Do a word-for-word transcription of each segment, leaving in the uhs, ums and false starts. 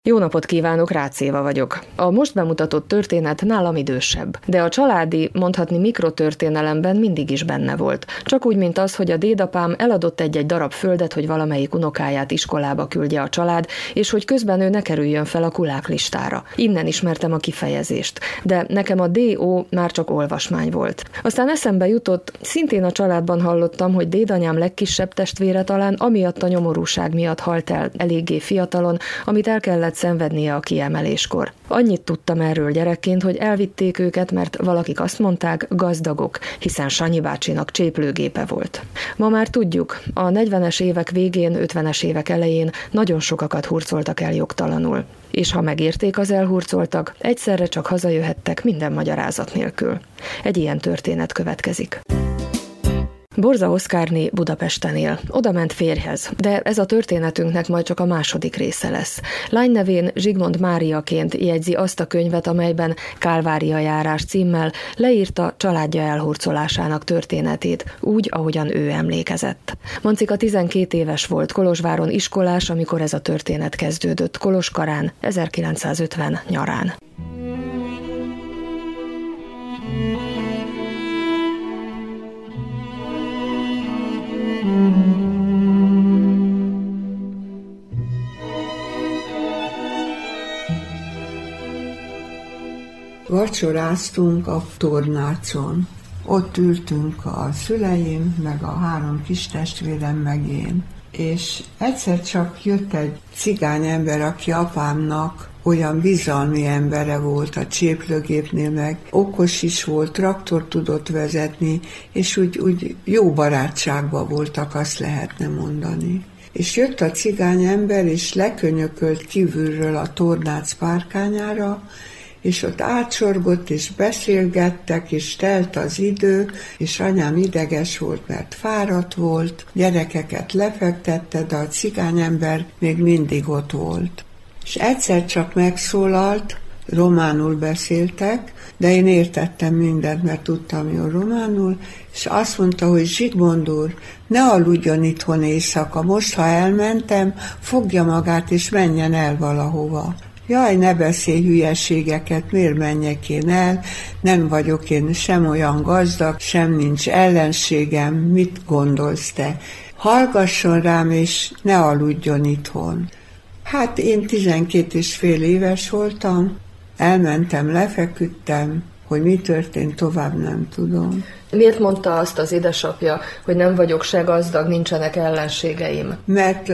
Jó napot kívánok, Rácz Éva vagyok. A most bemutatott történet nálam idősebb, de a családi, mondhatni mikrotörténelemben mindig is benne volt. Csak úgy, mint az, hogy a dédapám eladott egy-egy darab földet, hogy valamelyik unokáját iskolába küldje a család, és hogy közben ő ne kerüljön fel a kulák listára. Innen ismertem a kifejezést, de nekem a dé o már csak olvasmány volt. Aztán eszembe jutott, szintén a családban hallottam, hogy dédanyám legkisebb testvére talán amiatt a nyomorúság miatt halt el eléggé fiatalon, amit el kellett szenvednie a kiemeléskor. Annyit tudtam erről gyerekként, hogy elvitték őket, mert valakik azt mondták, gazdagok, hiszen Sanyi bácsinak cséplőgépe volt. Ma már tudjuk, a negyvenes évek végén, ötvenes évek elején nagyon sokakat hurcoltak el jogtalanul. És ha megérték az elhurcoltak, egyszerre csak hazajöhettek minden magyarázat nélkül. Egy ilyen történet következik. Borza Oszkárné Budapesten él. Oda ment férjhez, de ez a történetünknek majd csak a második része lesz. Lány nevén Zsigmond Máriaként jegyzi azt a könyvet, amelyben Kálvária járás címmel leírta családja elhurcolásának történetét, úgy, ahogyan ő emlékezett. Mancika tizenkét éves volt, Kolozsváron iskolás, amikor ez a történet kezdődött, Kolozskarán, ezerkilencszázötven nyarán. Vacsoráztunk a tornácon. Ott ültünk a szüleim, meg a három kis testvérem, meg én. És egyszer csak jött egy cigány ember, aki apámnak olyan bizalmi embere volt a cséplőgépnél, meg okos is volt, traktor tudott vezetni, és úgy, úgy jó barátságban voltak, azt lehetne mondani. És jött a cigány ember, és lekönyökölt kívülről a tornác párkányára, és ott átsorgott, és beszélgettek, és telt az idő, és anyám ideges volt, mert fáradt volt, gyerekeket lefektette, de a cigányember még mindig ott volt. És egyszer csak megszólalt, románul beszéltek, de én értettem mindent, mert tudtam jól románul, és azt mondta, hogy Zsigmond úr, ne aludjon itthon éjszaka, most, ha elmentem, fogja magát, és menjen el valahova. Jaj, ne beszélj hülyeségeket, miért menjek én el, nem vagyok én sem olyan gazdag, sem nincs ellenségem, mit gondolsz te? Hallgasson rám, és ne aludjon itthon. Hát én tizenkét és fél éves voltam, elmentem, lefeküdtem, hogy mi történt tovább, nem tudom. Miért mondta azt az édesapja, hogy nem vagyok se gazdag, nincsenek ellenségeim? Mert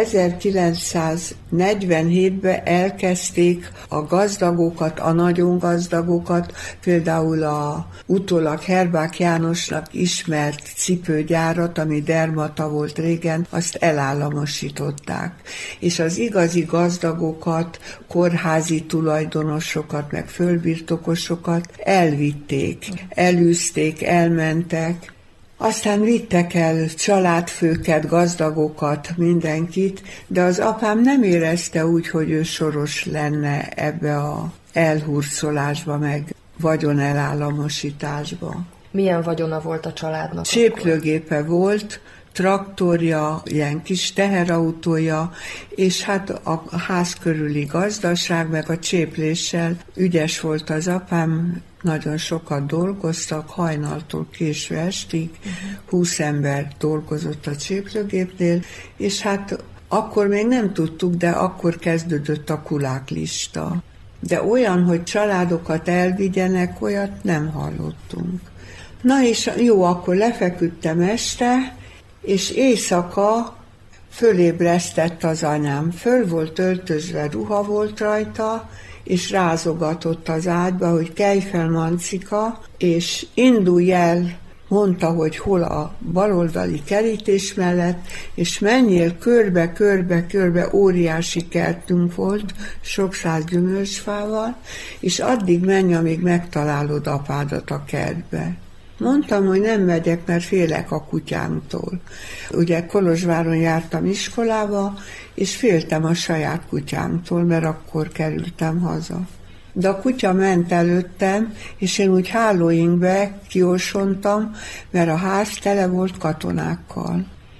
ezerkilencszáznegyvenhétben elkezdték a gazdagokat, a nagyon gazdagokat, például a utólag Herbák Jánosnak ismert cipőgyárat, ami Dermata volt régen, azt elállamosították. És az igazi gazdagokat, kórházi tulajdonosokat, meg földbirtokosokat elvitték, elűzték, elmentek. Aztán vittek el családfőket, gazdagokat, mindenkit, de az apám nem érezte úgy, hogy ő soros lenne ebbe a elhurcolásba, meg vagyon elállamosításba. Milyen vagyona volt a családnak? Cséplőgépe volt, traktorja, ilyen kis teherautója, és hát a ház körüli gazdaság, meg a csépléssel ügyes volt az apám, nagyon sokat dolgoztak, hajnaltól késő estig, húsz ember dolgozott a cséplőgépnél, és hát akkor még nem tudtuk, de akkor kezdődött a kuláklista. De olyan, hogy családokat elvigyenek, olyat nem hallottunk. Na és jó, akkor lefeküdtem este, és éjszaka fölébresztett az anyám. Föl volt öltözve, ruha volt rajta, és rázogatott az ágyba, hogy kelj fel, Mancika, és indulj el, mondta, hogy hol a baloldali kerítés mellett, és menjél körbe, körbe, körbe, óriási kertünk volt, sok száz gyümölcsfával, és addig menj, amíg megtalálod apádat a kertbe. Mondtam, hogy nem megyek, mert félek a kutyámtól. Ugye Kolozsváron jártam iskolába, és féltem a saját kutyámtól, mert akkor kerültem haza. De a kutya ment előttem, és én úgy hálóinkbe kiosontam, mert a ház tele volt katonákkal.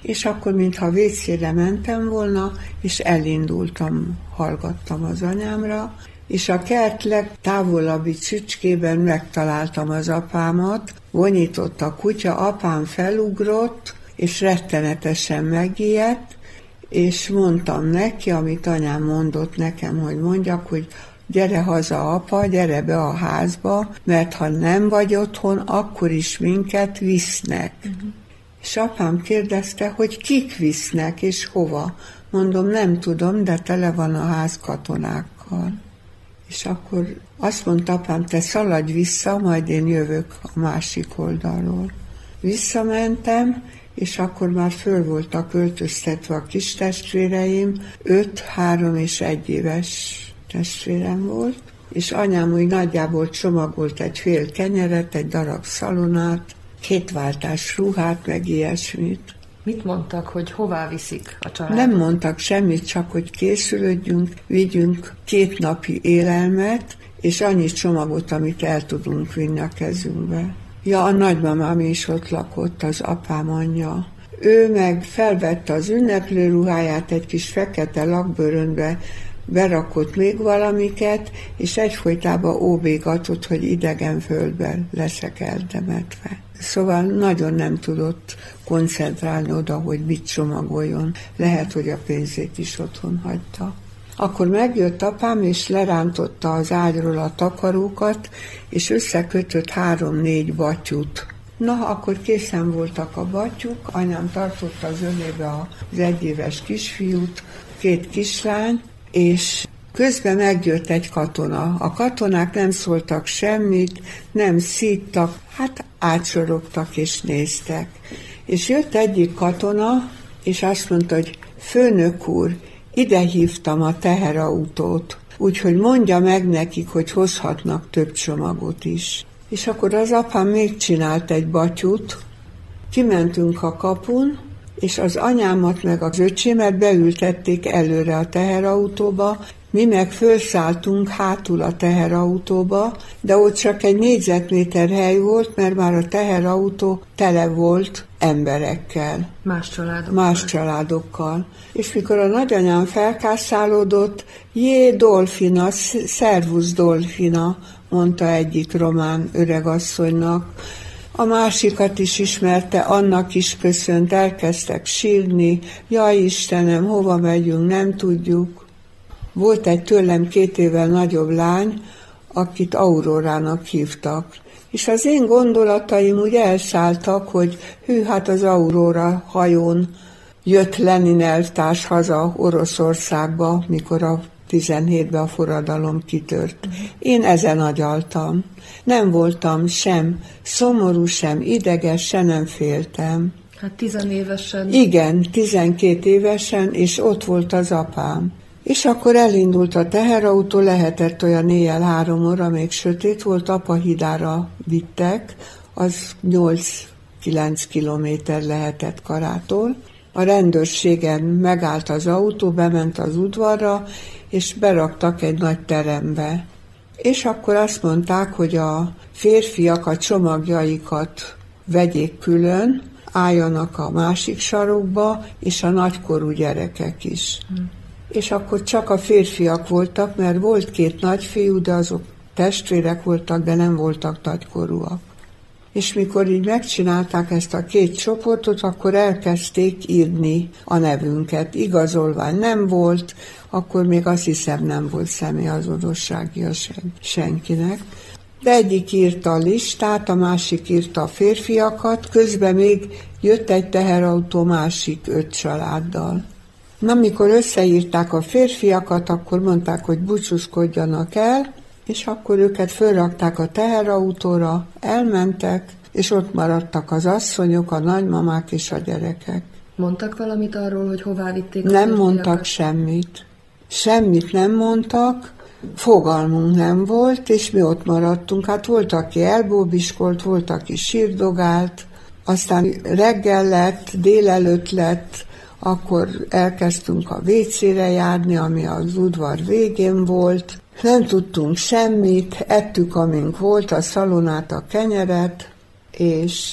és akkor mintha vécére mentem volna, és elindultam, hallgattam az anyámra, és a kert legtávolabbi csücskében megtaláltam az apámat, vonyított a kutya, apám felugrott, és rettenetesen megijedt, és mondtam neki, amit anyám mondott nekem, hogy mondjak, hogy gyere haza, apa, gyere be a házba, mert ha nem vagy otthon, akkor is minket visznek. Uh-huh. És apám kérdezte, hogy kik visznek, és hova. Mondom, nem tudom, de tele van a ház katonákkal. És akkor azt mondta apám, te szaladj vissza, majd én jövök a másik oldalról. Visszamentem, és akkor már föl voltak öltöztetve a kis testvéreim, öt, három és egy éves testvérem volt, és anyám úgy nagyjából csomagolt egy fél kenyeret, egy darab szalonát, két váltás ruhát, meg ilyesmit. Mit mondtak, hogy hová viszik a családot? Nem mondtak semmit, csak hogy készülődjünk, vigyünk két napi élelmet, és annyi csomagot, amit el tudunk vinni a kezünkbe. Ja, a nagymamám is ott lakott, az apám anyja. Ő meg felvette az ünneplő ruháját, egy kis fekete lakbőrönbe berakott még valamiket, és egyfolytában óbégatott, hogy idegen földben leszek eltemetve. Szóval nagyon nem tudott koncentrálni oda, hogy mit csomagoljon. Lehet, hogy a pénzét is otthon hagyta. Akkor megjött apám, és lerántotta az ágyról a takarókat, és összekötött három-négy batyút. Na, akkor készen voltak a batyuk, anyám tartotta az ölébe az egyéves kisfiút, két kislány, és közben megjött egy katona. A katonák nem szóltak semmit, nem szíttak, hát átsorogtak és néztek. És jött egyik katona, és azt mondta, hogy főnök úr, ide hívtam a teherautót, úgyhogy mondja meg nekik, hogy hozhatnak több csomagot is. És akkor az apám még csinált egy batyút, kimentünk a kapun, és az anyámat meg az öcsémet beültették előre a teherautóba, mi meg fölszálltunk hátul a teherautóba, de ott csak egy négyzetméter hely volt, mert már a teherautó tele volt emberekkel. Más családokkal. Más családokkal. És mikor a nagyanyám felkászálódott, jé, Dolfina, szervusz Dolfina, mondta egyik román öregasszonynak. A másikat is ismerte, annak is köszönt, elkezdtek sírni, jaj Istenem, hova megyünk, nem tudjuk. Volt egy tőlem két évvel nagyobb lány, akit Aurórának hívtak. És az én gondolataim úgy elszálltak, hogy hű, hát az Aurora hajón jött Lenin elvtárs haza Oroszországba, mikor a tizenhétben a forradalom kitört. Én ezen agyaltam. Nem voltam sem szomorú, sem ideges, se nem féltem. Hát tizenévesen. Igen, tizenkét évesen, és ott volt az apám. És akkor elindult a teherautó, lehetett olyan éjjel három óra, még sötét volt, apa hidára vittek, az nyolc-kilenc kilométer lehetett Karától. A rendőrségen megállt az autó, bement az udvarra, és beraktak egy nagy terembe. És akkor azt mondták, hogy a férfiak a csomagjaikat vegyék külön, álljanak a másik sarokba, és a nagykorú gyerekek is. Hmm. És akkor csak a férfiak voltak, mert volt két nagyfiú, de azok testvérek voltak, de nem voltak nagykorúak. És mikor így megcsinálták ezt a két csoportot, akkor elkezdték írni a nevünket. Igazolvány nem volt, akkor még azt hiszem nem volt személyazonosságia sen, senkinek. De egyik írta a listát, a másik írta a férfiakat, közben még jött egy teherautó másik öt családdal. Na, amikor összeírták a férfiakat, akkor mondták, hogy búcsúzkodjanak el, és akkor őket fölrakták a teherautóra, elmentek, és ott maradtak az asszonyok, a nagymamák és a gyerekek. Mondtak valamit arról, hogy hová vitték a Nem férfiakat? mondtak semmit. Semmit nem mondtak, fogalmunk nem volt, és mi ott maradtunk. Hát volt, aki elbóbiskolt, volt, aki sírdogált, aztán reggel lett, délelőtt lett, akkor elkezdtünk a vécére járni, ami az udvar végén volt. Nem tudtunk semmit, ettük, amink volt, a szalonát, a kenyeret, és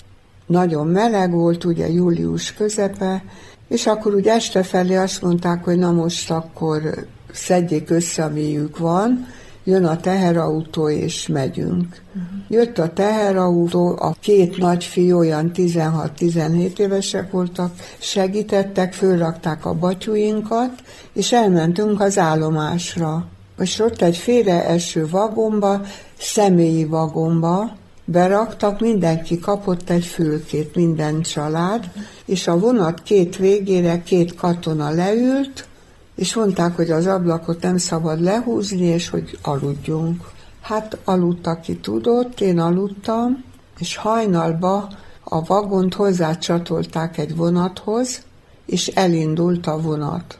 nagyon meleg volt, ugye július közepe, és akkor úgy este felé azt mondták, hogy na most akkor szedjék össze, amiük van, jön a teherautó, és megyünk. Uh-huh. Jött a teherautó, a két nagyfiú, olyan tizenhat-tizenhét évesek voltak, segítettek, fölrakták a batyuinkat, és elmentünk az állomásra. És ott egy félreeső vagomba, személyi vagomba beraktak, mindenki kapott egy fülkét, minden család, és a vonat két végére két katona leült, és mondták, hogy az ablakot nem szabad lehúzni, és hogy aludjunk. Hát aludt, aki tudott, én aludtam, és hajnalba a vagont hozzácsatolták egy vonathoz, és elindult a vonat.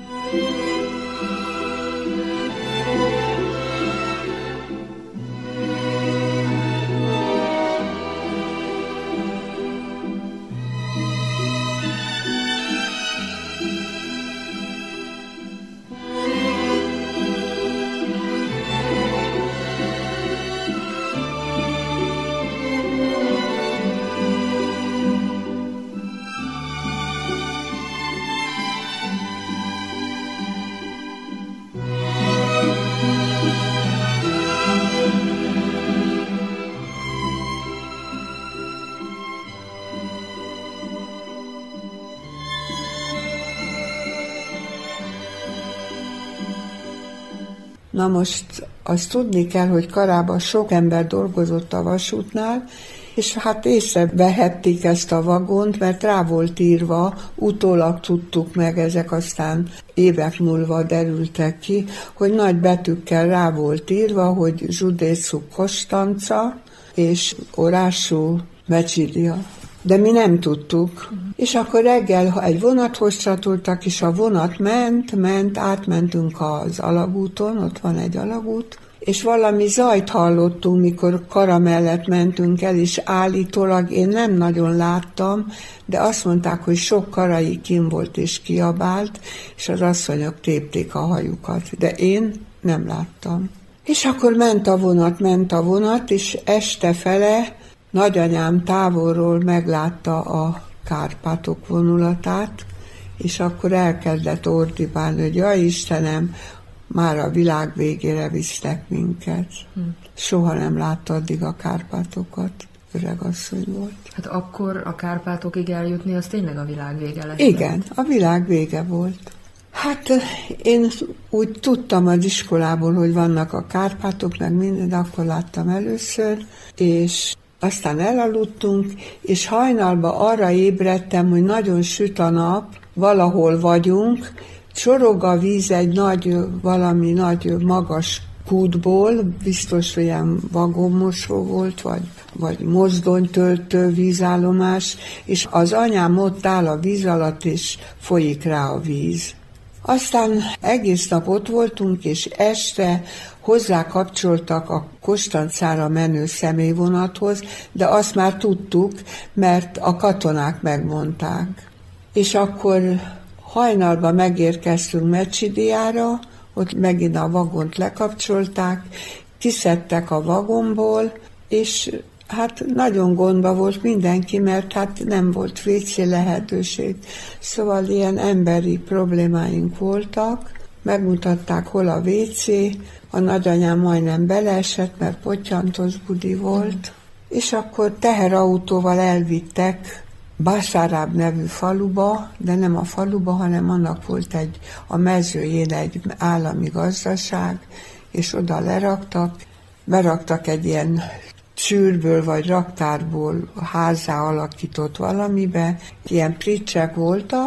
Na most azt tudni kell, hogy Karában sok ember dolgozott a vasútnál, és hát észrevehették ezt a vagont, mert rá volt írva, utólag tudtuk meg, ezek aztán évek múlva derültek ki, hogy nagy betűkkel rá volt írva, hogy Zsudészú Kostanca és Orású Mecsidia. De mi nem tudtuk. Uh-huh. És akkor reggel, ha egy vonathoz csatoltak, és a vonat ment, ment, átmentünk az alagúton, ott van egy alagút, és valami zajt hallottunk, mikor Kara mellett mentünk el, és állítólag én nem nagyon láttam, de azt mondták, hogy sok karai kim volt és kiabált, és az asszonyok tépték a hajukat, de én nem láttam. És akkor ment a vonat, ment a vonat, és este fele nagyanyám távolról meglátta a Kárpátok vonulatát, és akkor elkezdett ordibálni, hogy jaj Istenem, már a világ végére visznek minket. Hm. Soha nem látta addig a Kárpátokat, öregasszony volt. Hát akkor a Kárpátokig eljutni, az tényleg a világ vége lett? Igen, a világ vége volt. Hát én úgy tudtam az iskolából, hogy vannak a Kárpátok, meg minden, akkor láttam először, és aztán elaludtunk, és hajnalban arra ébredtem, hogy nagyon süt a nap, valahol vagyunk, csorog a víz egy nagy, valami nagy magas kútból, biztos olyan vagonmosó volt, vagy, vagy mozdonytöltő vízállomás, és az anyám ott áll a víz alatt, és folyik rá a víz. Aztán egész nap ott voltunk, és este hozzákapcsoltak a Kostancára menő személyvonathoz, de azt már tudtuk, mert a katonák megmondták. És akkor hajnalban megérkeztünk Mecsidiára, ott megint a vagont lekapcsolták, kiszedtek a vagonból, és hát nagyon gondba volt mindenki, mert hát nem volt vécé lehetőség. Szóval ilyen emberi problémáink voltak, megmutatták, hol a vécé, a nagyanyám majdnem beleesett, mert pottyantos budi volt, és akkor teherautóval elvittek Bászáráb nevű faluba, de nem a faluba, hanem annak volt egy, a mezőjén egy állami gazdaság, és oda leraktak, beraktak egy ilyen csűrből vagy raktárból házzá alakított valamibe, ilyen pricsek voltak,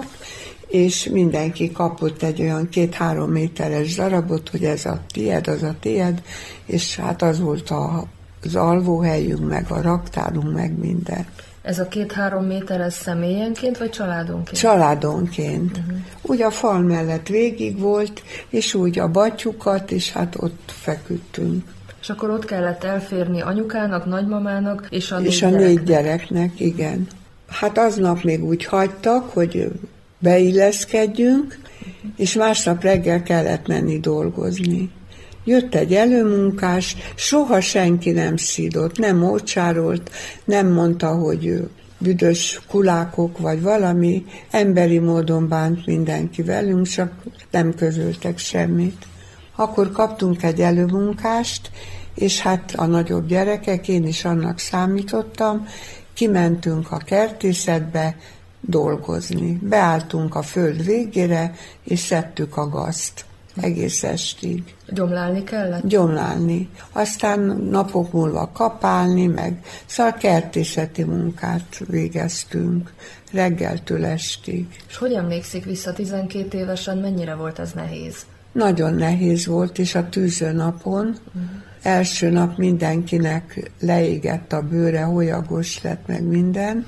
és mindenki kapott egy olyan két-három méteres darabot, hogy ez a tied, az a tied, és hát az volt a, az alvóhelyünk, meg a raktárunk, meg minden. Ez a két-három méteres személyenként, vagy családonként? Családonként. Uh-huh. Úgy a fal mellett végig volt, és úgy a batyukat, és hát ott feküdtünk. És akkor ott kellett elférni anyukának, nagymamának, és a négy És a gyereknek. négy gyereknek, igen. Hát aznap még úgy hagytak, hogy beilleszkedjünk, uh-huh. és másnap reggel kellett menni dolgozni. Jött egy előmunkás, soha senki nem szidott, nem ócsárolt, nem mondta, hogy büdös kulákok, vagy valami, emberi módon bánt mindenki velünk, csak nem közöltek semmit. Akkor kaptunk egy előmunkást, és hát a nagyobb gyerekek, én is annak számítottam, kimentünk a kertészetbe dolgozni. Beálltunk a föld végére, és szedtük a gazt. Egész estig. Gyomlálni kellett? Gyomlálni. Aztán napok múlva kapálni, meg szóval kertészeti munkát végeztünk reggeltől estig. És hogy emlékszik vissza tizenkét évesen, mennyire volt ez nehéz? Nagyon nehéz volt, és a tűzőnapon uh-huh. első nap mindenkinek leégett a bőre, hólyagos lett meg minden.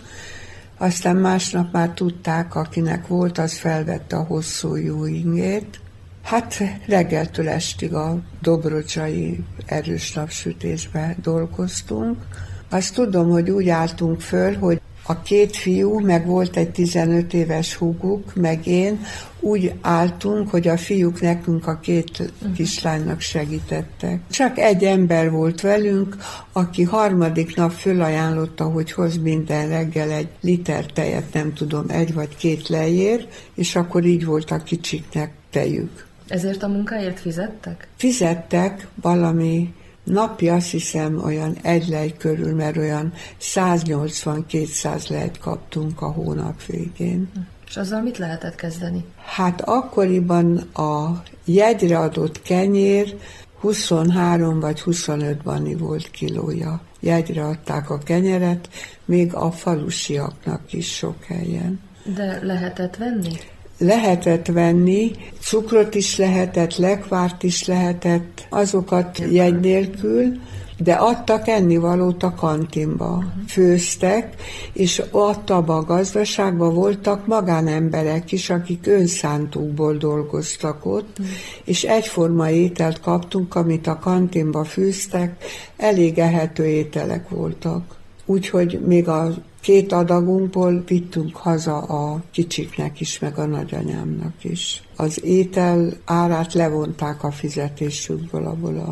Aztán másnap már tudták, akinek volt, az felvette a hosszú jó ingét. Hát reggeltől estig a dobrodzsai erős napsütésbe dolgoztunk. Azt tudom, hogy úgy álltunk föl, hogy a két fiú, meg volt egy tizenöt éves húguk, meg én, úgy álltunk, hogy a fiúk nekünk a két kislánynak segítettek. Csak egy ember volt velünk, aki harmadik nap fölajánlotta, hogy hoz minden reggel egy liter tejet, nem tudom, egy vagy két lejér, és akkor így volt a kicsiknek tejük. Ezért a munkáért fizettek? Fizettek valami napi, azt hiszem, olyan egy lej körül, mert olyan száznyolcvan-kétszáz lejt kaptunk a hónap végén. És azzal mit lehetett kezdeni? Hát akkoriban a jegyre adott kenyér huszonhárom vagy huszonöt bani volt kilója. Jegyre adták a kenyeret, még a falusiaknak is sok helyen. De lehetett venni? Lehetett venni, cukrot is lehetett, lekvárt is lehetett, azokat jegy nélkül, de adtak ennivalót a kantinba. Főztek, és ott abban a gazdaságban voltak magánemberek is, akik önszántukból dolgoztak ott, és egyforma ételt kaptunk, amit a kantinba főztek, elég ehető ételek voltak. Úgyhogy még a két adagunkból vittünk haza a kicsiknek is, meg a nagyanyámnak is. Az étel árát levonták a fizetésükből, abból a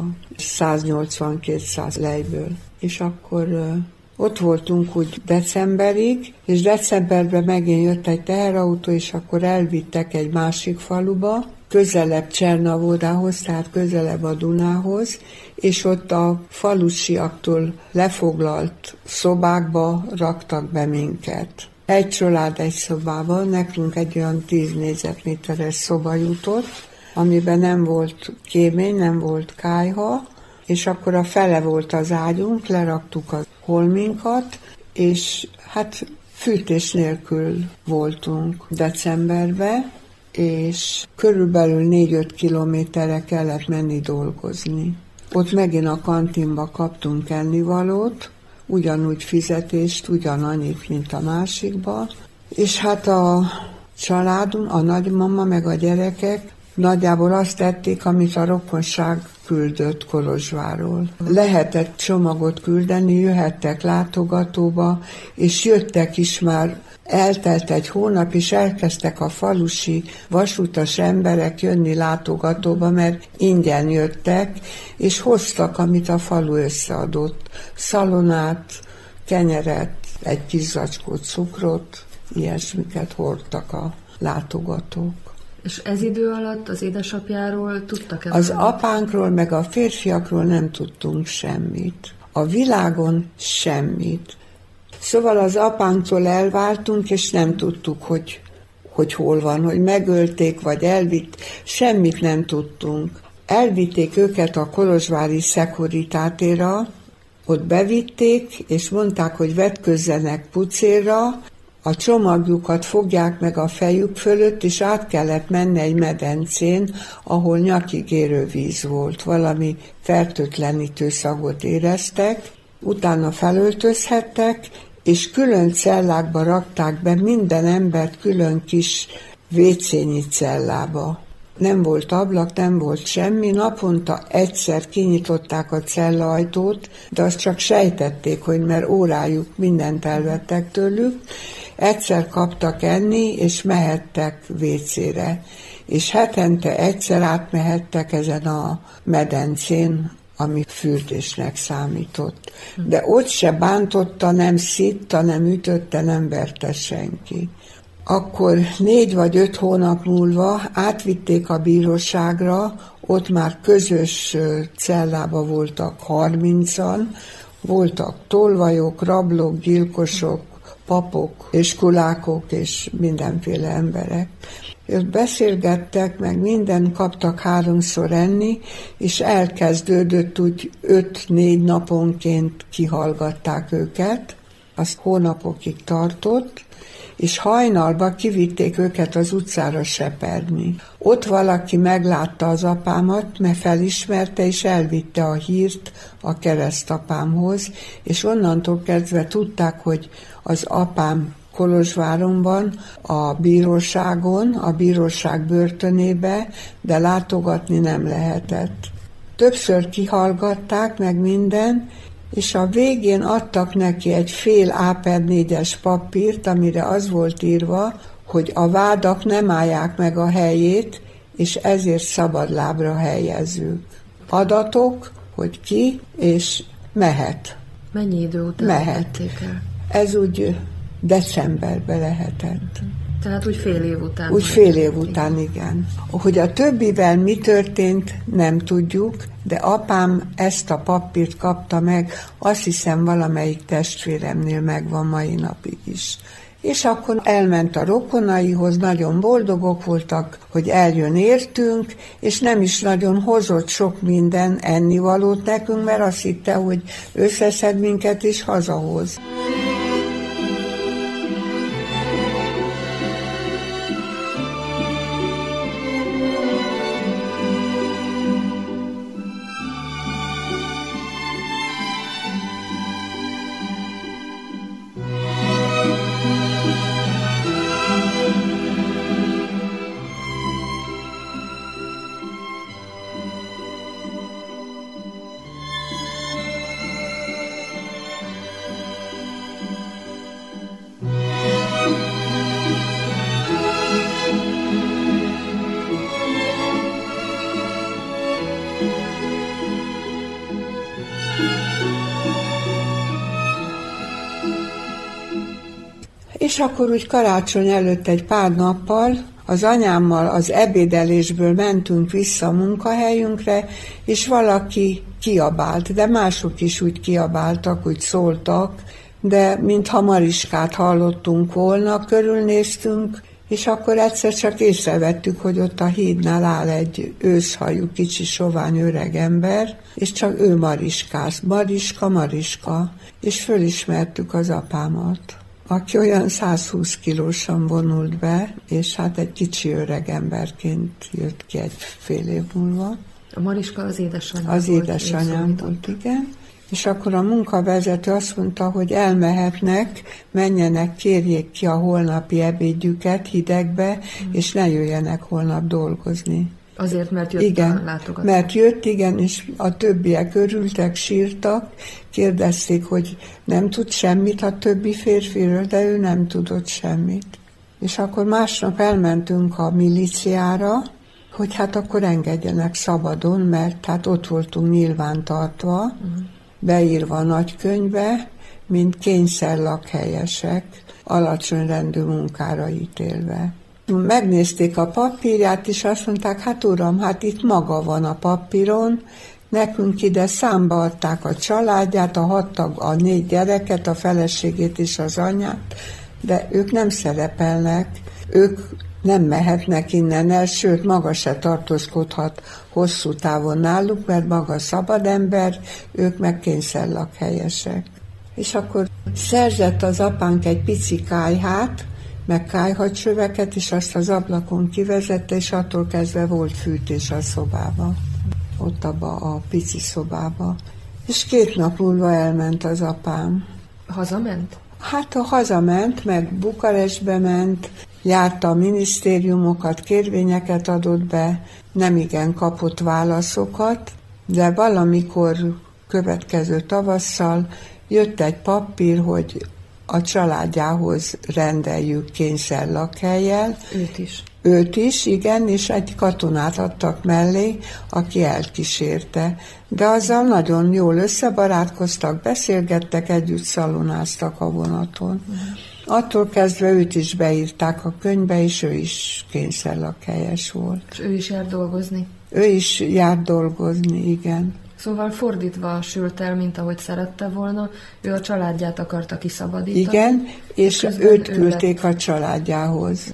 száznyolcvan-kétszáz lejből. És akkor ö, ott voltunk úgy decemberig, és decemberben megint jött egy teherautó, és akkor elvittek egy másik faluba, közelebb Csernavodához, tehát közelebb a Dunához, és ott a falusiaktól lefoglalt szobákba raktak be minket. Egy család egy szobában, nekünk egy olyan tíz négyzetméteres szoba jutott, amiben nem volt kémény, nem volt kályha, és akkor a fele volt az ágyunk, leraktuk a holminkat, és hát fűtés nélkül voltunk decemberben, és körülbelül négy-öt kilométerre kellett menni dolgozni. Ott megint a kantinba kaptunk ennivalót, ugyanúgy fizetést, ugyanannyit, mint a másikba, és hát a családunk, a nagymama meg a gyerekek nagyjából azt tették, amit a rokonság küldött Kolozsvárról. Lehetett csomagot küldeni, jöhettek látogatóba, és jöttek is már. Eltelt egy hónap, és elkezdtek a falusi vasutas emberek jönni látogatóba, mert ingyen jöttek, és hoztak, amit a falu összeadott. Szalonát, kenyeret, egy kis zacskót cukrot, ilyesmiket hordtak a látogatók. És ez idő alatt az édesapjáról tudtak-e? Az apánkról, meg a férfiakról nem tudtunk semmit. A világon semmit. Szóval az apánktól elváltunk, és nem tudtuk, hogy, hogy hol van, hogy megölték, vagy elvitt, semmit nem tudtunk. Elvitték őket a kolozsvári Szekuritátéra, ott bevitték, és mondták, hogy vetközzenek pucérra, a csomagjukat fogják meg a fejük fölött, és át kellett menni egy medencén, ahol nyakig érő víz volt, valami fertőtlenítő szagot éreztek, utána felöltözhettek, és külön cellákba rakták be minden embert külön kis vécényi cellába. Nem volt ablak, nem volt semmi, naponta egyszer kinyitották a cellaajtót, de azt csak sejtették, hogy mert órájuk mindent elvettek tőlük, egyszer kaptak enni, és mehettek vécére. És hetente egyszer átmehettek ezen a medencén ami fürdésnek számított. De ott se bántotta, nem szitta, nem ütötte, nem verte senki. Akkor négy vagy öt hónap múlva átvitték a bíróságra, ott már közös cellába voltak harmincan, voltak tolvajok, rablók, gyilkosok, papok és kulákok és mindenféle emberek. Ők beszélgettek, meg minden, kaptak háromszor enni, és elkezdődött úgy öt-négy naponként kihallgatták őket, az hónapokig tartott, és hajnalba kivitték őket az utcára seperni. Ott valaki meglátta az apámat, mert felismerte, és elvitte a hírt a keresztapámhoz, és onnantól kezdve tudták, hogy az apám Kolozsváron van, a bíróságon, a bíróság börtönébe, de látogatni nem lehetett. Többször kihallgatták meg minden, és a végén adtak neki egy fél á per négyes papírt, amire az volt írva, hogy a vádak nem állják meg a helyét, és ezért szabadlábra helyezzük. Adatok, hogy ki, és mehet. Mennyi idő után mehet. el? Ez úgy decemberben lehetett. Tehát úgy fél év után. Úgy fél év után, igen. Hogy a többivel mi történt, nem tudjuk, de apám ezt a papírt kapta meg, azt hiszem valamelyik testvéremnél megvan mai napig is. És akkor elment a rokonaihoz, nagyon boldogok voltak, hogy eljön értünk, és nem is nagyon hozott sok minden ennivalót nekünk, mert azt hitte, hogy összeszed minket és hazahoz. És akkor úgy karácsony előtt egy pár nappal az anyámmal az ebédelésből mentünk vissza a munkahelyünkre, és valaki kiabált, de mások is úgy kiabáltak, úgy szóltak, de mintha Mariskát hallottunk volna, körülnéztünk, és akkor egyszer csak észrevettük, hogy ott a hídnál áll egy őszhajú, kicsi, sovány öreg ember, és csak ő Mariskász. Mariska, Mariska. És fölismertük az apámat, aki olyan százhúsz kilósan vonult be, és hát egy kicsi öreg emberként jött ki egy fél év múlva. A Mariska az édesanyám Az volt. édesanyám volt, igen. És akkor a munkavezető azt mondta, hogy elmehetnek, menjenek, kérjék ki a holnapi ebédjüket hidegbe, mm. és ne jöjjenek holnap dolgozni. Azért, mert jött igen, a látogató. Mert jött, igen, és a többiek örültek, sírtak, kérdezték, hogy nem tud semmit a többi férfiről, de ő nem tudott semmit. És akkor másnap elmentünk a milíciára, hogy hát akkor engedjenek szabadon, mert hát ott voltunk nyilvántartva, uh-huh. beírva a nagykönyvbe, mint kényszerlakhelyesek, alacsony rendű munkára ítélve. Megnézték a papírját, és azt mondták, hát uram, hát itt maga van a papíron, nekünk ide számba adták a családját, a hat tag, a négy gyereket, a feleségét és az anyát, de ők nem szerepelnek, ők nem mehetnek innen el, sőt, maga se tartózkodhat hosszú távon náluk, mert maga szabad ember, ők meg kényszerlakhelyesek. És akkor szerzett az apánk egy pici kályhát, meg kályhacsöveket, és azt az ablakon kivezette, és attól kezdve volt fűtés a szobába, ott abba a pici szobába. És két nap múlva elment az apám. Hazament? Hát a hazament, meg Bukarestbe ment, járta a minisztériumokat, kérvényeket adott be, nemigen kapott válaszokat, de valamikor következő tavasszal jött egy papír, hogy a családjához rendeljük kényszerlakhellyel. Őt is. Őt is, igen, és egy katonát adtak mellé, aki elkísérte. De azzal nagyon jól összebarátkoztak, beszélgettek, együtt szalonáztak a vonaton. Uh-huh. Attól kezdve őt is beírták a könyvbe, és ő is kényszerlakhelyes volt. És ő is jár dolgozni? Ő is jár dolgozni, igen. Szóval fordítva sült el, mint ahogy szerette volna, ő a családját akarta kiszabadítani. Igen, és őt küldték a családjához.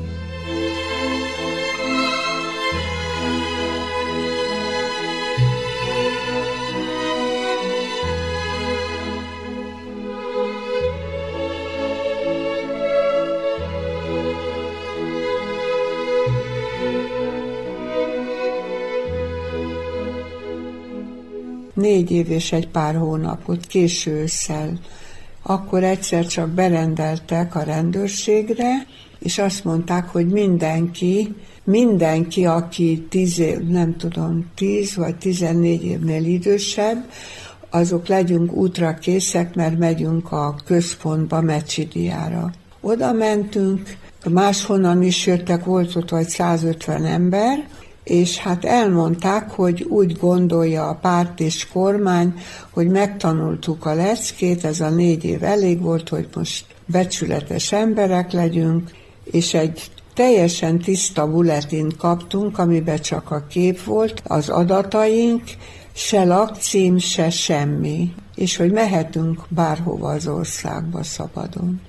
Négy év és egy pár hónapot, késő ősszel. Akkor egyszer csak berendeltek a rendőrségre, és azt mondták, hogy mindenki, mindenki, aki tíz év, nem tudom, tíz vagy tizennégy évnél idősebb, azok legyünk útra készek, mert megyünk a központba, Mecsidiára. Oda mentünk, máshonnan is jöttek, volt ott vagy százötven ember, és hát elmondták, hogy úgy gondolja a párt és kormány, hogy megtanultuk a leckét, ez a négy év elég volt, hogy most becsületes emberek legyünk, és egy teljesen tiszta bulletint kaptunk, amiben csak a kép volt, az adataink, se lakcím, se semmi, és hogy mehetünk bárhova az országba szabadon.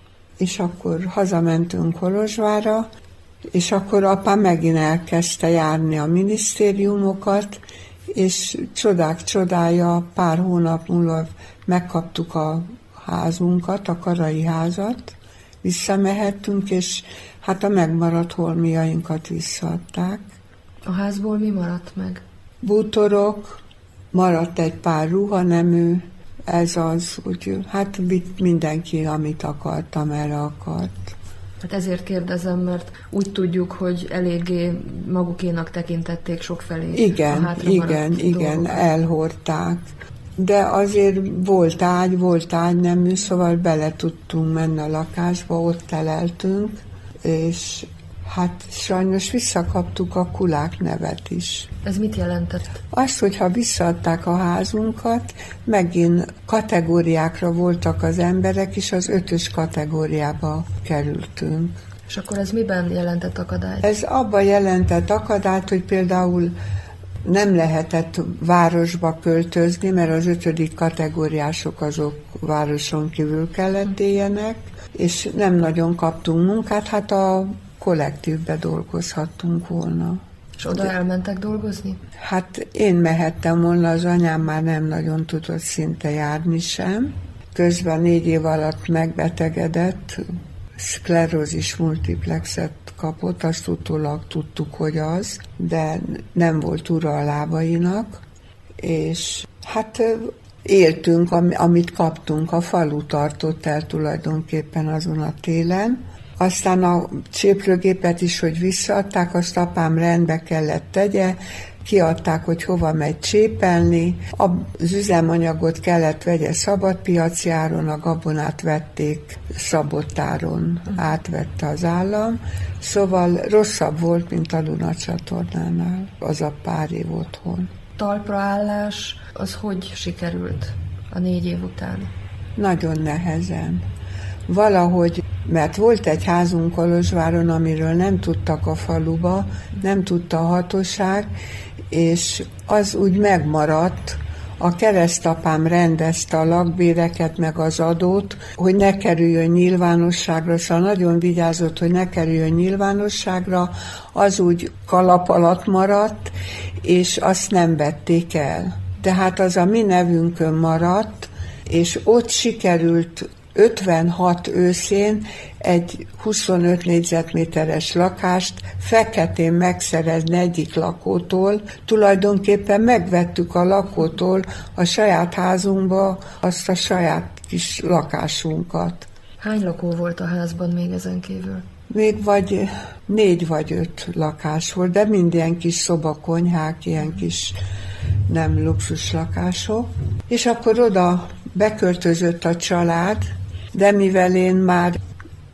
És akkor hazamentünk Kolozsvárra, és akkor apám megint elkezdte járni a minisztériumokat, és csodák csodája, pár hónap múlva megkaptuk a házunkat, a Karai házat, visszamehettünk, és hát a megmaradt holmiainkat visszaadták. A házból mi maradt meg? Bútorok, maradt egy pár ruhanemű, ez az, úgy, hát vitt mindenki, amit akartam, erre akart. Hát ezért kérdezem, mert úgy tudjuk, hogy eléggé magukénak tekintették sokfelé. Igen, igen, igen, elhordták. De azért volt ágy, volt ágynemű, szóval bele tudtunk menni a lakásba, ott teleltünk, és hát sajnos visszakaptuk a Kulák nevet is. Ez mit jelentett? Azt, hogyha visszaadták a házunkat, megint kategóriákra voltak az emberek, és az ötös kategóriába kerültünk. És akkor ez miben jelentett akadályt? Ez abban jelentett akadályt, hogy például nem lehetett városba költözni, mert az ötödik kategóriások azok városon kívül kellett éljenek, és nem nagyon kaptunk munkát, hát a kollektívbe dolgozhattunk volna. És oda De, elmentek dolgozni? Hát én mehettem volna, az anyám már nem nagyon tudott szinte járni sem. Közben négy év alatt megbetegedett, szklerózis multiplexet kapott, azt utólag tudtuk, hogy az, de nem volt ura a lábainak, és hát éltünk, amit kaptunk, a falu tartott el tulajdonképpen azon a télen. Aztán a cséplőgépet is, hogy visszaadták, azt apám rendbe kellett tegye, kiadták, hogy hova megy csépelni, az üzemanyagot kellett vegye szabadpiaci áron, a gabonát vették szabottáron, átvette az állam, szóval rosszabb volt, mint a Duna csatornánál, az a pár év otthon. Talpraállás, az hogy sikerült a négy év után? Nagyon nehezen. Valahogy, mert volt egy házunk Kolozsváron, amiről nem tudtak a faluba, nem tudta a hatóság, és az úgy megmaradt, a keresztapám rendezte a lakbéreket, meg az adót, hogy ne kerüljön nyilvánosságra, szóval nagyon vigyázott, hogy ne kerüljön nyilvánosságra, az úgy kalap alatt maradt, és azt nem vették el. Tehát az a mi nevünkön maradt, és ott sikerült ötvenhat őszén egy huszonöt négyzetméteres lakást feketén megszerezni egyik lakótól. Tulajdonképpen megvettük a lakótól a saját házunkba azt a saját kis lakásunkat. Hány lakó volt a házban még ezen kívül? Még vagy négy vagy öt lakás volt, de mind ilyen kis szobakonyhák, ilyen kis nem luxus lakások. És akkor oda beköltözött a család, de mivel én már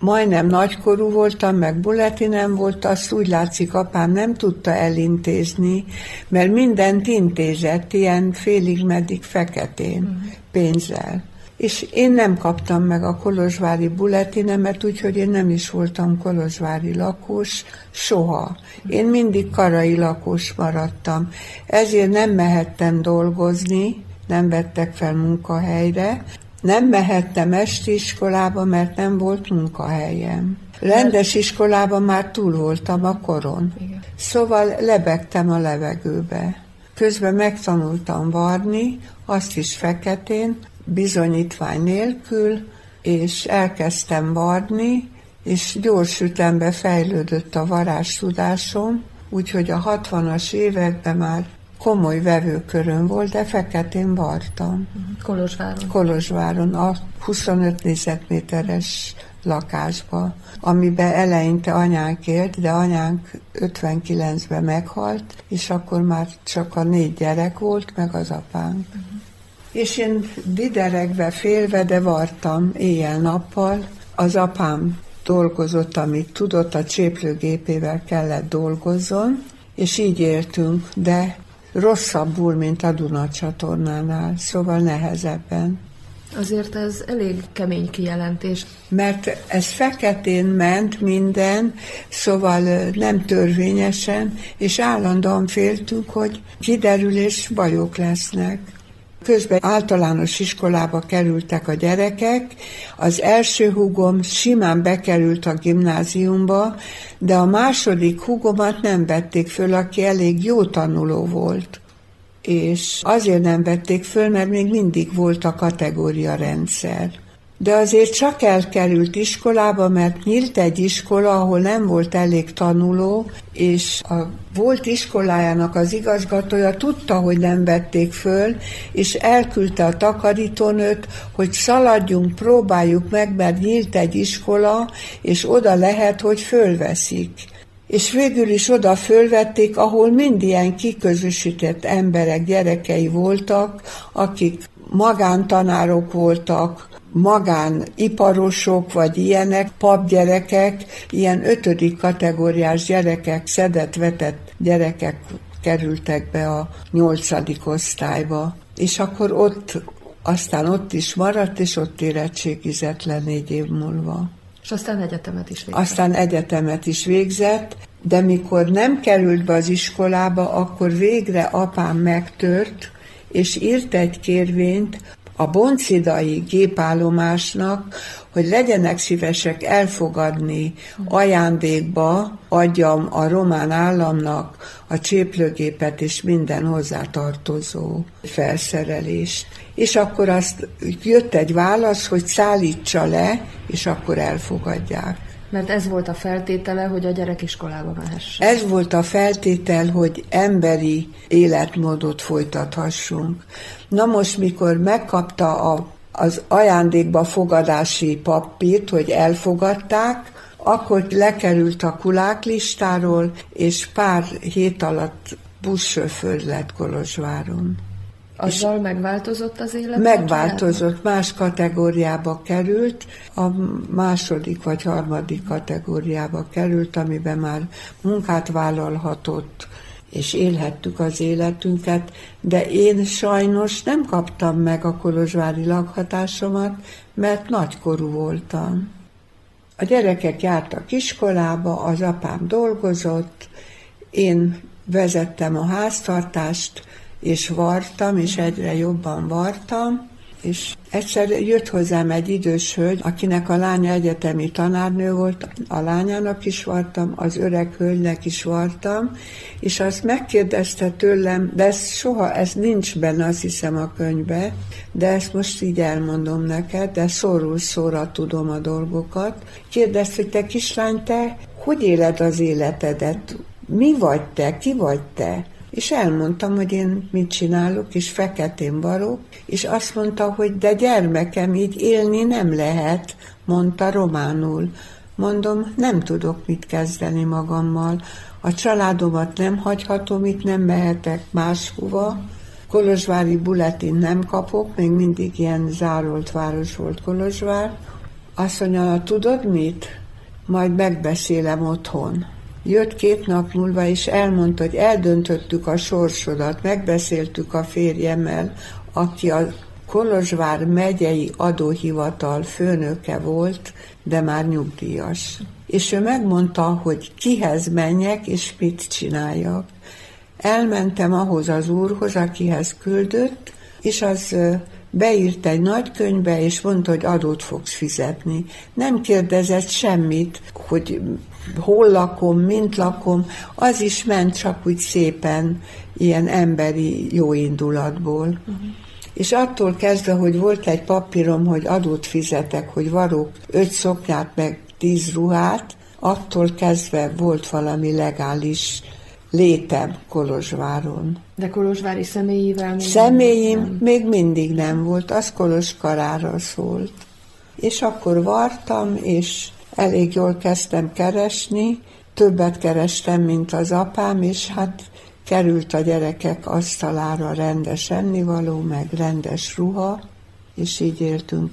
majdnem nagykorú voltam, meg bulletinem volt, azt úgy látszik, apám nem tudta elintézni, mert mindent intézett, ilyen félig-meddig feketén, uh-huh. pénzzel. És én nem kaptam meg a kolozsvári bulletinemet, úgyhogy én nem is voltam kolozsvári lakos, soha. Én mindig karai lakos maradtam. Ezért nem mehettem dolgozni, nem vettek fel munkahelyre, nem mehettem esti iskolába, mert nem volt munkahelyem. Rendes iskolában már túl voltam a koron. Szóval lebegtem a levegőbe. Közben megtanultam varni, azt is feketén, bizonyítvány nélkül, és elkezdtem varni, és gyors ütembe fejlődött a varástudásom, úgyhogy a hatvanas években már komoly vevőköröm volt, de feketén vartam. Kolozsváron? Kolozsváron, a huszonöt négyzetméteres lakásba, amiben eleinte anyánk élt, de anyánk ötvenkilencben meghalt, és akkor már csak a négy gyerek volt, meg az apánk. Uh-huh. És én diderekbe félve, de vartam éjjel-nappal. Az apám dolgozott, amit tudott, a cséplőgépével kellett dolgozzon, és így éltünk, de rosszabbul, mint a Duna csatornánál, szóval nehezebben. Azért ez elég kemény kijelentés. Mert ez feketén ment minden, szóval nem törvényesen, és állandóan féltünk, hogy kiderül és bajok lesznek. Közben általános iskolába kerültek a gyerekek, az első húgom simán bekerült a gimnáziumba, de a második húgomat nem vették föl, aki elég jó tanuló volt. És azért nem vették föl, mert még mindig volt a kategóriarendszer. De azért csak elkerült iskolába, mert nyílt egy iskola, ahol nem volt elég tanuló, és a volt iskolájának az igazgatója tudta, hogy nem vették föl, és elküldte a takarítónőt, hogy szaladjunk, próbáljuk meg, mert nyílt egy iskola, és oda lehet, hogy fölveszik. És végül is oda fölvették, ahol mind ilyen kiközösített emberek, gyerekei voltak, akik magántanárok voltak, magániparosok, vagy ilyenek, papgyerekek, ilyen ötödik kategóriás gyerekek, szedett-vetett gyerekek kerültek be a nyolcadik osztályba. És akkor ott, aztán ott is maradt, és ott érettségizett le négy év múlva. És aztán egyetemet is végzett. Aztán egyetemet is végzett, de mikor nem került be az iskolába, akkor végre apám megtört, és írt egy kérvényt a boncidai gépállomásnak, hogy legyenek szívesek elfogadni ajándékba, adjam a román államnak a cséplőgépet és minden hozzátartozó felszerelést. És akkor azt jött egy válasz, hogy szállítsa le, és akkor elfogadják. Mert ez volt a feltétele, hogy a gyerek iskolába mehessen. Ez volt a feltétel, hogy emberi életmódot folytathassunk. Na most, mikor megkapta a, az ajándékba fogadási papírt, hogy elfogadták, akkor lekerült a kuláklistáról, és pár hét alatt buszsofőr lett Kolozsváron. Azzal megváltozott az élet? Megváltozott, más kategóriába került, a második vagy harmadik kategóriába került, amiben már munkát vállalhatott, és élhettük az életünket, de én sajnos nem kaptam meg a kolozsvári lakhatásomat, mert nagykorú voltam. A gyerekek jártak iskolába, az apám dolgozott, én vezettem a háztartást, és vartam, és egyre jobban vartam, és egyszer jött hozzám egy idős hölgy, akinek a lánya egyetemi tanárnő volt, a lányának is vartam, az öreg hölgynek is vartam, és azt megkérdezte tőlem, de ez soha, ez nincs benne, azt hiszem a könyvbe, de ezt most így elmondom neked, de szóról szóra tudom a dolgokat. Kérdezte, hogy te kislány, te hogy éled az életedet? Mi vagy te? Ki vagy te? És elmondtam, hogy én mit csinálok, és feketén varok, és azt mondta, hogy de gyermekem, így élni nem lehet, mondta románul. Mondom, nem tudok mit kezdeni magammal. A családomat nem hagyhatom, itt nem mehetek máshova. Kolozsvári bulletin nem kapok, még mindig ilyen zárolt város volt Kolozsvár. Azt mondja, tudod mit? Majd megbeszélem otthon. Jött két nap múlva, és elmondta, hogy eldöntöttük a sorsodat, megbeszéltük a férjemmel, aki a Kolozsvár megyei adóhivatal főnöke volt, de már nyugdíjas. És ő megmondta, hogy kihez menjek, és mit csináljak. Elmentem ahhoz az úrhoz, akihez küldött, és az beírt egy nagy könyvbe, és mondta, hogy adót fogsz fizetni. Nem kérdezett semmit, hogy hol lakom, mint lakom, az is ment csak úgy szépen, ilyen emberi jóindulatból. Uh-huh. És attól kezdve, hogy volt egy papírom, hogy adót fizetek, hogy varok öt szoknyát, meg tíz ruhát, attól kezdve volt valami legális létem Kolozsváron. De kolozsvári személyével még Személyim nem. még mindig nem volt, az Kolozskarára szólt. És akkor vartam, és elég jól kezdtem keresni, többet kerestem, mint az apám, és hát került a gyerekek asztalára rendes ennivaló, meg rendes ruha, és így éltünk.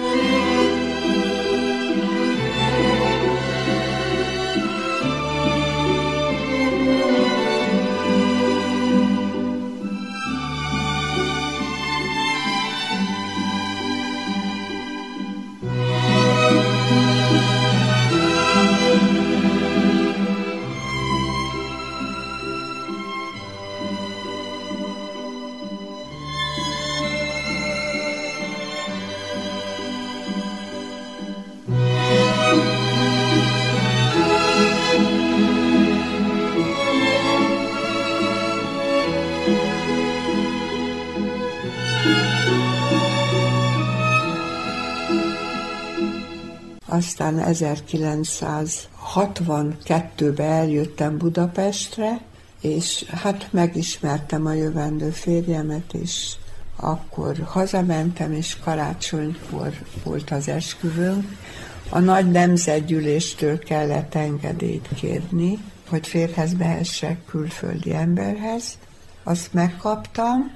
Aztán ezerkilencszázhatvankettőben eljöttem Budapestre, és hát megismertem a jövendő férjemet, és akkor hazamentem, és karácsonykor volt az esküvőnk. A nagy nemzetgyűléstől kellett engedélyt kérni, hogy férjhez behessek külföldi emberhez. Azt megkaptam,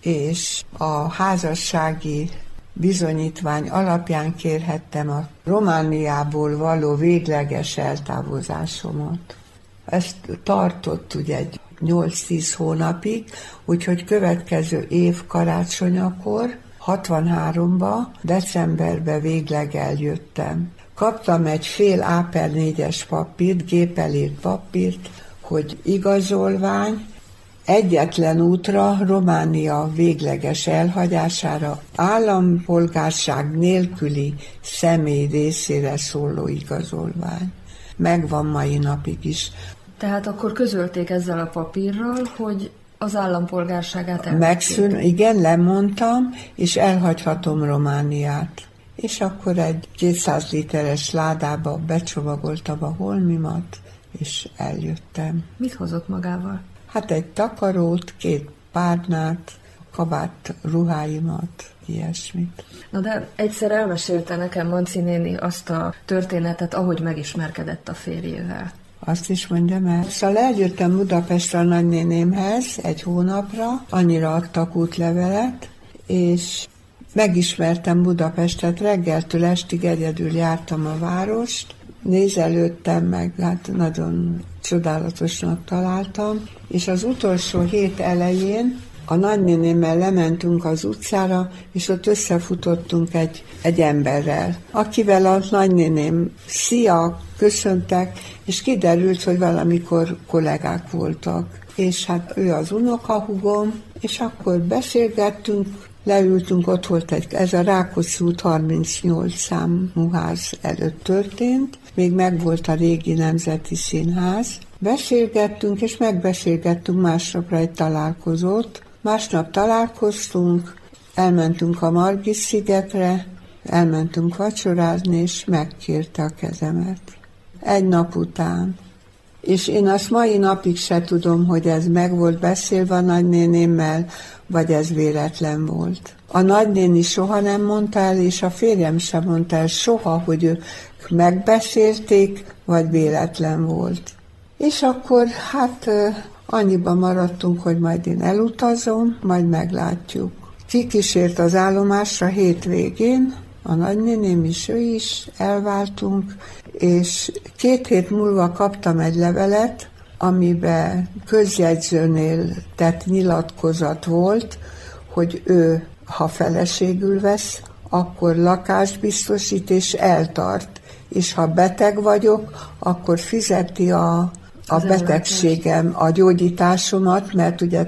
és a házassági bizonyítvány alapján kérhettem a Romániából való végleges eltávozásomat. Ezt tartott ugye egy nyolc-tíz hónapig, úgyhogy következő év karácsonyakor, hatvanháromba, decemberbe végleg eljöttem. Kaptam egy fél á per négyes papírt, gépelírt papírt, hogy igazolvány, egyetlen útra, Románia végleges elhagyására, állampolgárság nélküli személy részére szóló igazolvány. Megvan mai napig is. Tehát akkor közölték ezzel a papírral, hogy az állampolgárságát elvették. Megszűn, igen, lemondtam, és elhagyhatom Romániát. És akkor egy kétszáz literes ládába becsomagoltam a holmimat, és eljöttem. Mit hozott magával? Hát egy takarót, két párnát, kabát ruháimat, ilyesmit. Na de egyszer elmesélte nekem Manci néni azt a történetet, ahogy megismerkedett a férjével. Azt is mondjam el. Szóval eljöttem Budapestre a nagynénémhez egy hónapra, annyira adtak útlevelet, és megismertem Budapestet, reggeltől estig egyedül jártam a várost, nézelődtem meg, hát nagyon csodálatosnak találtam, és az utolsó hét elején a nagynénémmel lementünk az utcára, és ott összefutottunk egy, egy emberrel, akivel a nagynéném szia, köszöntek, és kiderült, hogy valamikor kollégák voltak. És hát ő az unokahúgom, és akkor beszélgettünk, leültünk, ott volt egy, ez a Rákóczi út harmincnyolc számú ház előtt történt, még megvolt a régi Nemzeti Színház. Beszélgettünk, és megbeszélgettünk másnapra egy találkozót. Másnap találkoztunk, elmentünk a Margit-szigetre, elmentünk vacsorázni, és megkérte a kezemet. Egy nap után. És én azt mai napig se tudom, hogy ez meg volt beszélve a nagynénémmel, vagy ez véletlen volt. A nagynéni soha nem mondta el, és a férjem sem mondta el soha, hogy ők megbeszélték, vagy véletlen volt. És akkor hát annyiban maradtunk, hogy majd én elutazom, majd meglátjuk. Kikísért az állomásra hétvégén, a nagynéném is, ő is, elváltunk, és két hét múlva kaptam egy levelet, amiben közjegyzőnél tett nyilatkozat volt, hogy ő, ha feleségül vesz, akkor lakást biztosít és eltart, és ha beteg vagyok, akkor fizeti a, a betegségem, a gyógyításomat, mert ugye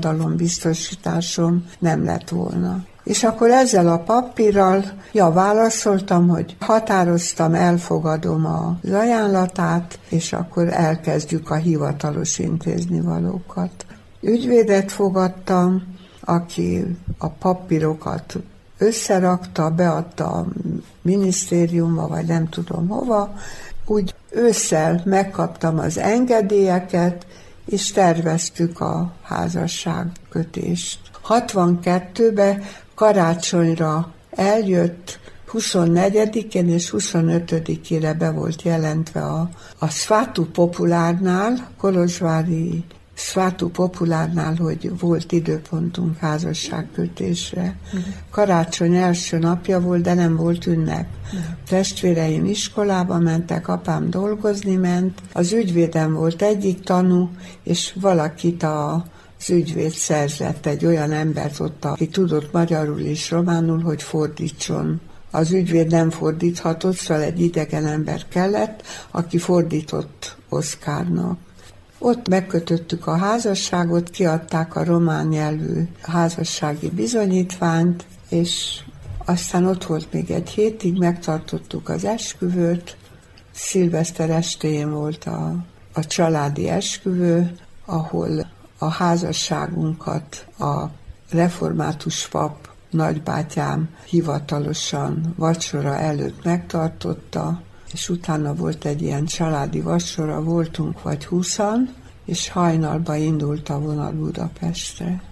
társadalombiztosításom nem lett volna. És akkor ezzel a papírral, ja, válaszoltam, hogy határoztam, elfogadom az ajánlatát, és akkor elkezdjük a hivatalos intéznivalókat. Ügyvédet fogadtam, aki a papírokat összerakta, beadta a minisztériumba, vagy nem tudom hova. Úgy ősszel megkaptam az engedélyeket, és terveztük a házasságkötést. hatvankettőben karácsonyra eljött, huszonnegyedikén és huszonötödikére be volt jelentve a, a Svatu Populárnál, kolozsvári Svatu Populárnál, hogy volt időpontunk házasságkötésre. Uh-huh. Karácsony első napja volt, de nem volt ünnep. Uh-huh. Testvéreim iskolába mentek, apám dolgozni ment, az ügyvédem volt egyik tanú, és valakit a az ügyvéd szerzett, egy olyan embert ott, aki tudott magyarul és románul, hogy fordítson. Az ügyvéd nem fordíthatott, szóval egy idegen ember kellett, aki fordított Oszkárnak. Ott megkötöttük a házasságot, kiadták a román nyelvű házassági bizonyítványt, és aztán ott volt még egy hétig, megtartottuk az esküvőt. Szilveszter estéjén volt a, a családi esküvő, ahol a házasságunkat a református pap nagybátyám hivatalosan vacsora előtt megtartotta, és utána volt egy ilyen családi vacsora, voltunk vagy húszan, és hajnalba indult a vonat Budapestre.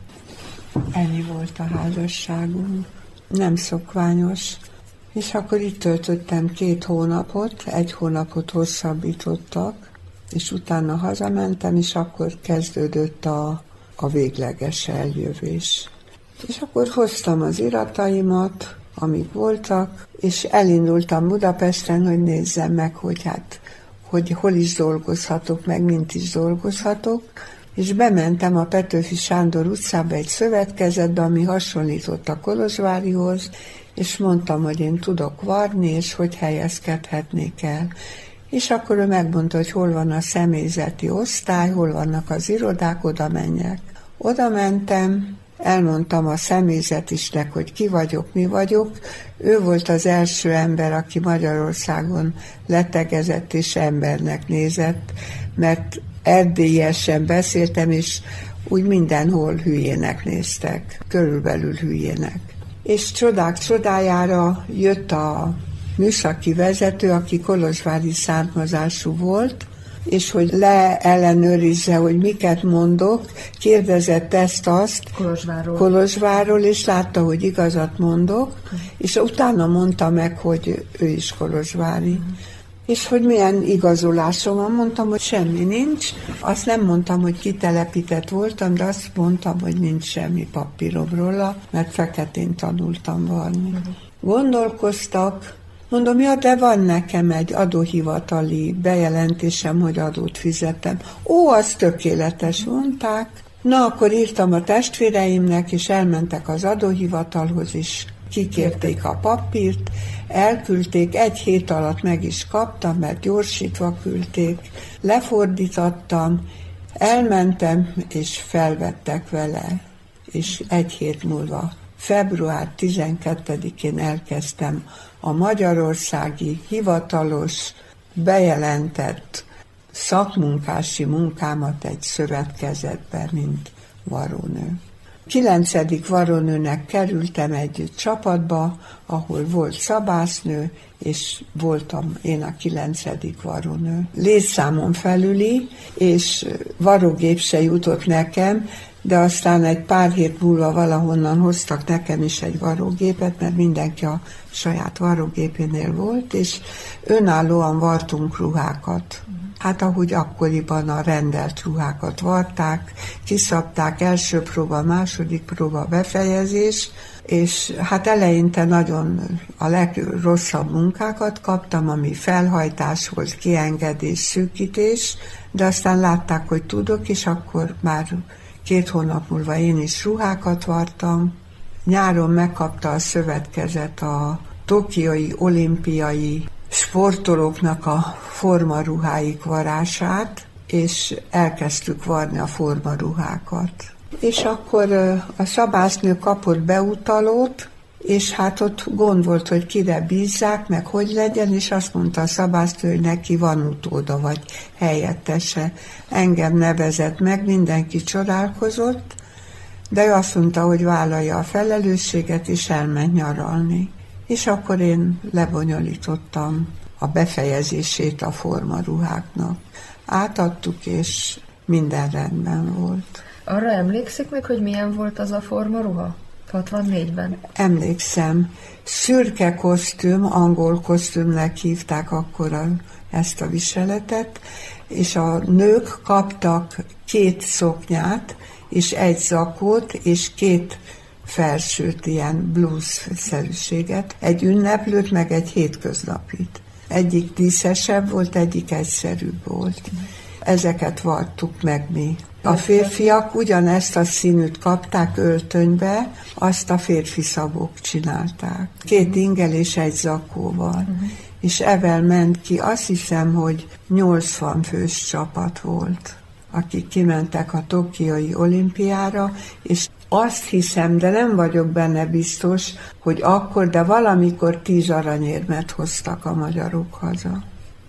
Ennyi volt a házasságunk. Nem szokványos. És akkor itt töltöttem két hónapot, egy hónapot hosszabbítottak, és utána hazamentem, és akkor kezdődött a, a végleges eljövés. És akkor hoztam az irataimat, amik voltak, és elindultam Budapesten, hogy nézzem meg, hogy hát, hogy hol is dolgozhatok, meg mint is dolgozhatok, és bementem a Petőfi Sándor utcába egy szövetkezetbe, ami hasonlított a Kolozsvárihoz, és mondtam, hogy én tudok varni, és hogy helyezkedhetnék el. És akkor ő megmondta, hogy hol van a személyzeti osztály, hol vannak az irodák, oda menjek. Oda mentem, elmondtam a személyzetisnek, hogy ki vagyok, mi vagyok. Ő volt az első ember, aki Magyarországon letegezett és embernek nézett, mert erdélyesen beszéltem, és úgy mindenhol hülyének néztek, körülbelül hülyének. És csodák csodájára jött a műszaki vezető, aki kolozsvári származású volt, és hogy leellenőrizze, hogy miket mondok, kérdezett ezt-azt Kolozsvárról. Kolozsvárról, és látta, hogy igazat mondok, és utána mondta meg, hogy ő is kolozsvári. Uh-huh. És hogy milyen igazolásom van, mondtam, hogy semmi nincs. Azt nem mondtam, hogy kitelepített voltam, de azt mondtam, hogy nincs semmi papírom róla, mert feketén tanultam varni. Uh-huh. Gondolkoztak, mondom, ja, de van nekem egy adóhivatali bejelentésem, hogy adót fizetem. Ó, az tökéletes, mondták. Na, akkor írtam a testvéreimnek, és elmentek az adóhivatalhoz is, kikérték a papírt, elküldték, egy hét alatt meg is kaptam, mert gyorsítva küldték, lefordítottam, elmentem, és felvettek vele, és egy hét múlva, február tizenkettedikén elkezdtem a magyarországi hivatalos, bejelentett szakmunkási munkámat egy szövetkezetben, mint varónő. Kilencedik varónőnek kerültem egy csapatba, ahol volt szabásznő, és voltam én a kilencedik varónő. Létszámon felüli, és varógép se jutott nekem, de aztán egy pár hét múlva valahonnan hoztak nekem is egy varrógépet, mert mindenki a saját varrógépénél volt, és önállóan vartunk ruhákat. Hát ahogy akkoriban a rendelt ruhákat varták, kiszabták, első próba, második próba, befejezés, és hát eleinte nagyon a legrosszabb munkákat kaptam, ami felhajtás volt, kiengedés, szűkítés, de aztán látták, hogy tudok, és akkor már két hónap múlva én is ruhákat vartam. Nyáron megkapta a szövetkezet a tokiói olimpiai sportolóknak a formaruháik varását, és elkezdtük varni a formaruhákat. És akkor a szabásznő kapott beutalót, és hát ott gond volt, hogy kire bízzák, meg hogy legyen, és azt mondta a szabásznő, hogy neki van utóda, vagy helyettese. Engem nevezett meg, mindenki csodálkozott, de ő azt mondta, hogy vállalja a felelősséget, és elment nyaralni. És akkor én lebonyolítottam a befejezését a formaruháknak. Átadtuk, és minden rendben volt. Arra emlékszik még, hogy milyen volt az a formaruha? hatvannégyben? Emlékszem. Szürke kosztüm, angol kosztümnek hívták akkor a, ezt a viseletet, és a nők kaptak két szoknyát, és egy zakót, és két felsőt, ilyen blues-szerűséget, egy ünneplőt, meg egy hétköznapit. Egyik díszesebb volt, egyik egyszerűbb volt. Ezeket vartuk meg mi. A férfiak ugyanezt a színűt kapták öltönybe, azt a férfi szabók csinálták. Két ingel és egy zakóval. Uh-huh. És evel ment ki, azt hiszem, hogy nyolcvan fős csapat volt, akik kimentek a tokiói olimpiára, és azt hiszem, de nem vagyok benne biztos, hogy akkor, de valamikor tíz aranyérmet hoztak a magyarok haza.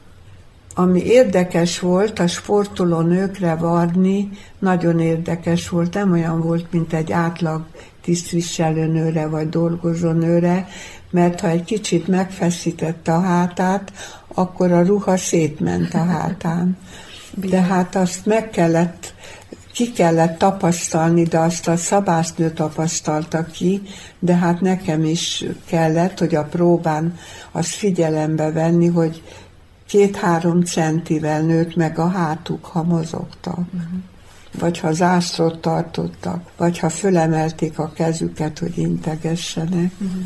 Ami érdekes volt, a sportoló nőkre varni, nagyon érdekes volt, nem olyan volt, mint egy átlag tisztviselőnőre vagy dolgozónőre, mert ha egy kicsit megfeszítette a hátát, akkor a ruha szétment a hátán. De hát azt meg kellett, ki kellett tapasztalni, de azt a szabásznő tapasztalta ki, de hát nekem is kellett, hogy a próbán azt figyelembe venni, hogy két-három centivel nőtt meg a hátuk, ha mozogtak. Uh-huh. Vagy ha zászlót tartottak, vagy ha fölemelték a kezüket, hogy integessenek. Uh-huh.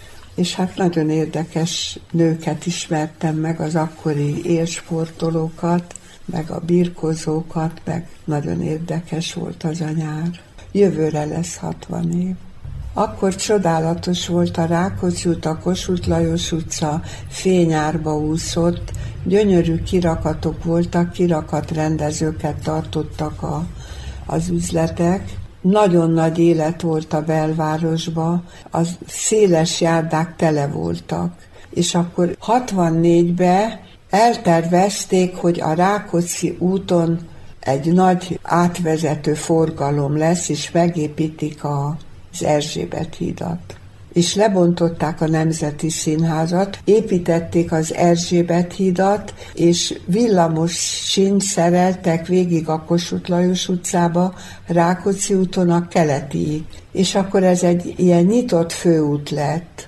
És hát nagyon érdekes nőket ismertem meg, az akkori élsportolókat, meg a birkozókat, meg nagyon érdekes volt az a nyár. Jövőre lesz hatvan év. Akkor csodálatos volt a Rákóczi út, a Kossuth Lajos utca, fényárba úszott, gyönyörű kirakatok voltak, kirakatrendezőket tartottak a, az üzletek. Nagyon nagy élet volt a belvárosba, az széles járdák tele voltak. És akkor hatvannégyben eltervezték, hogy a Rákóczi úton egy nagy átvezető forgalom lesz, és megépítik a az Erzsébet hídat. És lebontották a Nemzeti Színházat, építették az Erzsébet hídat, és villamos sínt szereltek végig a Kossuth Lajos utcába, Rákóczi úton a Keletiig. És akkor ez egy ilyen nyitott főút lett.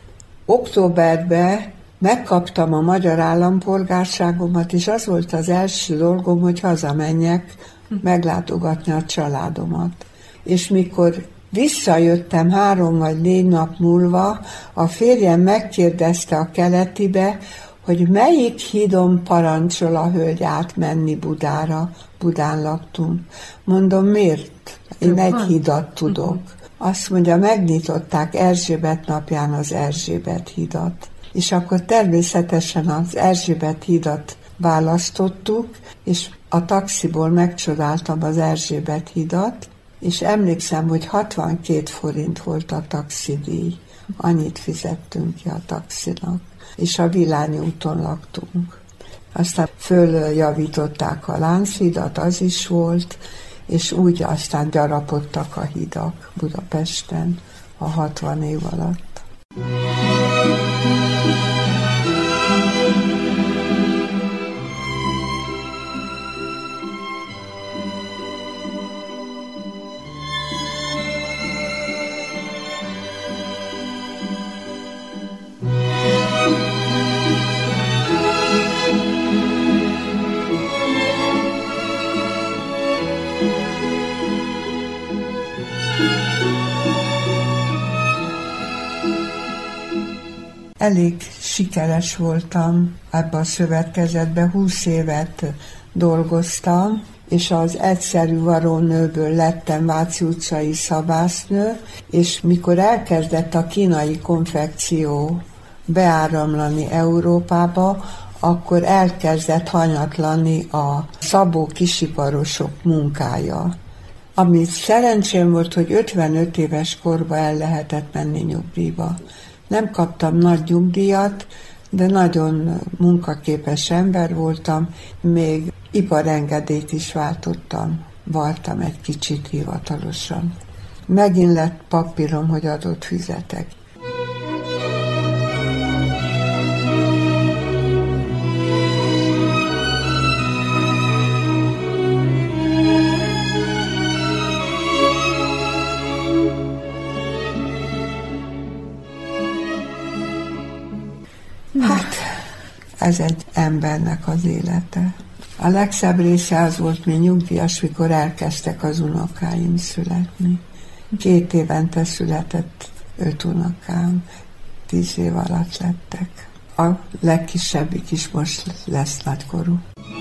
Októberben megkaptam a magyar állampolgárságomat, és az volt az első dolgom, hogy hazamenjek meglátogatni a családomat. És mikor visszajöttem három vagy négy nap múlva, a férjem megkérdezte a Keletibe, hogy melyik hídon parancsol a hölgy átmenni Budára. Budán laktunk. Mondom, miért? Én egy hídat tudok. Azt mondja, megnyitották Erzsébet napján az Erzsébet hídat. És akkor természetesen az Erzsébet hídat választottuk, és a taxiból megcsodáltam az Erzsébet hídat, és emlékszem, hogy hatvankét forint volt a taxidíj. Annyit fizettünk ki a taxinak. És a Villányi úton laktunk. Aztán följavították a Lánchídat, az is volt, és úgy aztán gyarapodtak a hidak Budapesten a hatvan év alatt. Elég sikeres voltam ebbe a szövetkezetbe, húsz évet dolgoztam, és az egyszerű varónőből lettem Váci utcai szabásznő, és mikor elkezdett a kínai konfekció beáramlani Európába, akkor elkezdett hanyatlani a szabó kisiparosok munkája. Ami szerencsém volt, hogy ötvenöt éves korba el lehetett menni nyugdíjba. Nem kaptam nagy nyugdíjat, de nagyon munkaképes ember voltam, még iparengedélyt is váltottam, vartam egy kicsit hivatalosan. Megint lett papírom, hogy adót fizetek. Hát, ez egy embernek az élete. A legszebb része az volt, mi nyugdíjas, mikor elkezdtek az unokáim születni. Két évente született öt unokám, tíz év alatt lettek. A legkisebbik is most lesz nagykorú.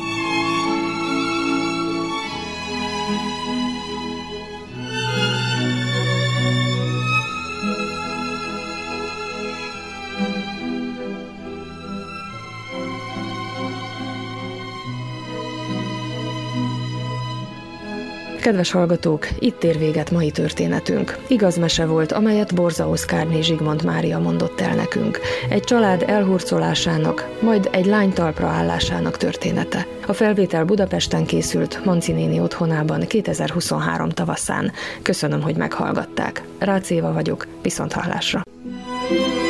Kedves hallgatók, itt ér véget mai történetünk. Igaz mese volt, amelyet Borza Oszkárné Zsigmond Mária mondott el nekünk. Egy család elhurcolásának, majd egy lány talpra állásának története. A felvétel Budapesten készült, Manci néni otthonában kétezer-huszonhárom tavaszán. Köszönöm, hogy meghallgatták. Rácz Éva vagyok, viszonthallásra.